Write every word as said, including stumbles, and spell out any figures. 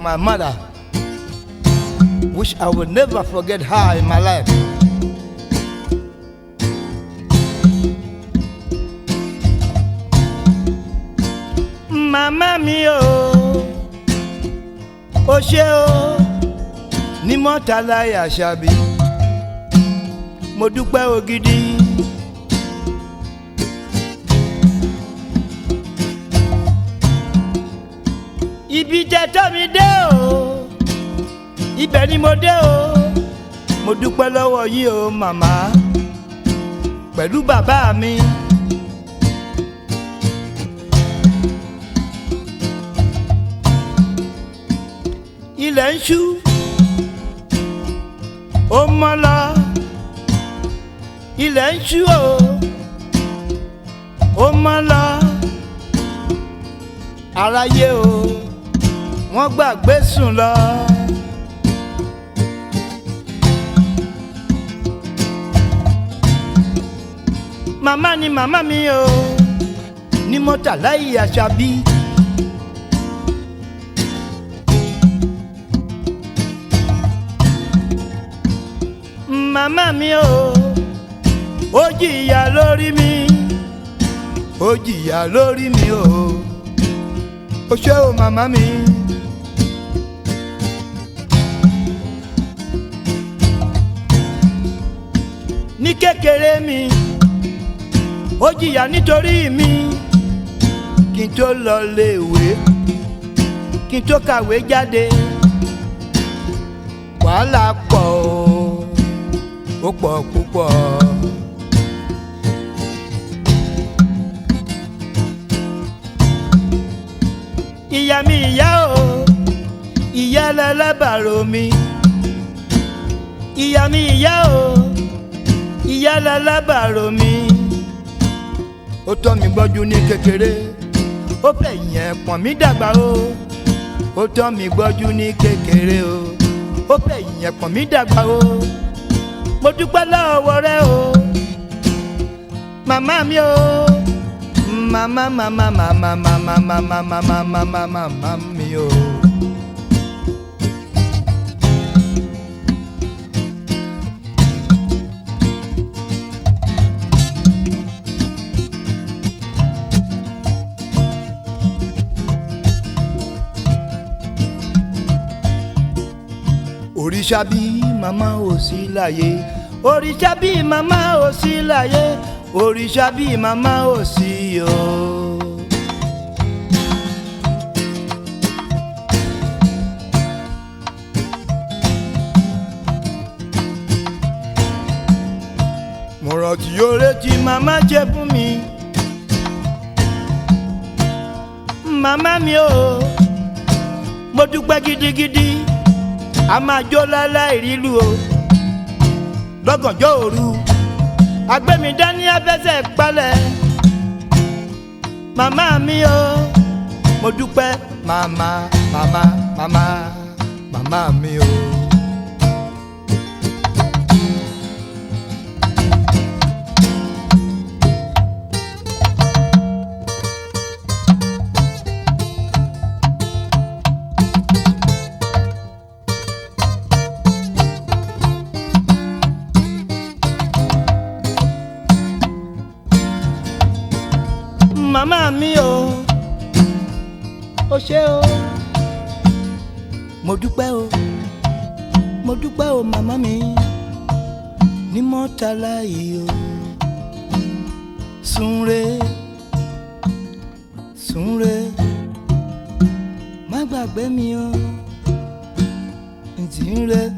my mother, which I will never forget her in my life. Màmá mi o, o ṣé o, ní Murtala Àṣàbí, mo dúpẹ́ o gidi. Ibi jẹ́ tọ́ mi dé o, ibẹ̀ ni mo dé o, mo dúpẹ́ lọ́wọ́ yín o màmá, pẹ̀lú bàbá mi. Ilẹ̀ ń ṣú, ó mọ́ lọ, ilẹ̀ ń ṣú o, ó mọ́ lọ, aráyé o, wọ́n gbàgbé sùn lọ. Màmá ni màmá mi o, ní Murtala Àṣàbí. Màmá mi o, ó jìyà lórí mi, ó jìyà lórí mi o, ó ṣé o màmá mi. Ní kékeré mi, ó jìyà nítorí mi, kí n tó lọ léèwé, kí n tó kàwé jáde, wàhálà pọ̀ o, ó pọ̀ púpọ̀. Ìyá mi ìyá o, ìyá lálábàárò mi, ìyá mi ìyá o, ìyá lálábàárò mi, ó tọ́ mi gbọ́jú ní kékeré, ó fẹ̀yìn ẹ̀pọ̀n mi dàgbà o, ó tọ́ mi gbọ́jú ní kékeré o, ó fẹ̀yìn ẹ̀pọ̀n mi dàgbà o, mo dúpẹ́ lọ́wọ́ rẹ o, màmá mi o, màmá màmá màmá màmá màmá màmá màmá màmá mi o. Òrìṣà bí màmá ò sí láyé, òrìṣà bí màmá ò sí láyé, òrìṣà bí màmá ò sí o. Mo rántí oore tí màmá jẹ fún mi, màmá mi o, mo dúpẹ́ gidigidi. A máa jó láláì rílu o, lọ́gànjọ́ òru, agbẹ́mi dání afẹ́sẹ̀ gbalẹ̀. Màmá mi o, mo dúpẹ́ màmá màmá màmá màmá mi o. Màmá mi o, ó ṣé o, mo dúpẹ́ o, mo dúpẹ́ o màmá mi, ní Murtala yìí o. Súnre, súnre, má gbàgbé mi o, ǹtí ń re.